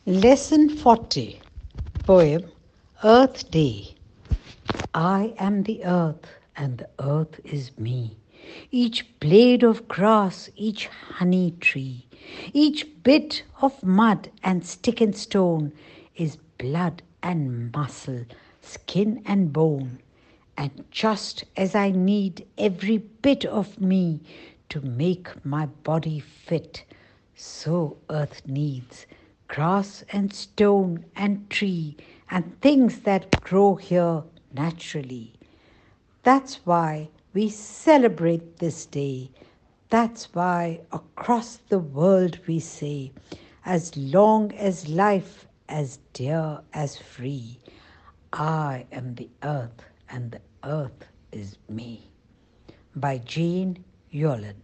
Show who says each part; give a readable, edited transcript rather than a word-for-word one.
Speaker 1: Lesson 40. Poem Earth Day. I am the earth, and the earth is me. Each blade of grass, each honey tree, each bit of mud and stick and stone is blood and muscle, skin and bone. And just as I need every bit of me to make my body fit, so earth needs grass and stone and tree and things that grow here naturally. That's why we celebrate this day. That's why across the world we say, as long as life, as dear as free, I am the earth and the earth is me. By Jean Yolland.